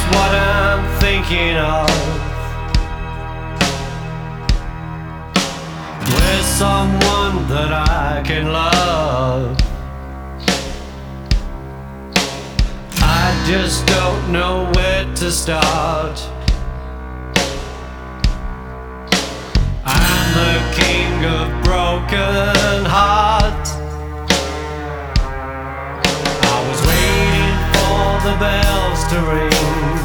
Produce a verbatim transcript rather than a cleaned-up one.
what I'm thinking of. With someone that I can love. I just don't know where to start. I'm the king of broken heart. I was waiting for the bells to ring.